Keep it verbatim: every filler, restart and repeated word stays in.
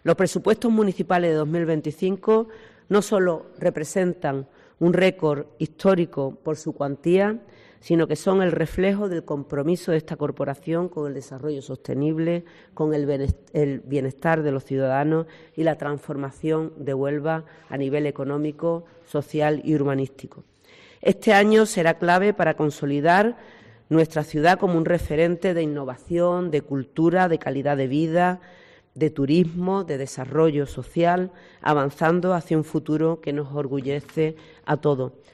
Los presupuestos municipales de dos mil veinticinco no solo representan un récord histórico por su cuantía, sino que son el reflejo del compromiso de esta corporación con el desarrollo sostenible, con el bienestar de los ciudadanos y la transformación de Huelva a nivel económico, social y urbanístico. Este año será clave para consolidar nuestra ciudad como un referente de innovación, de cultura, de calidad de vida, de turismo, de desarrollo social, avanzando hacia un futuro que nos orgullece a todos.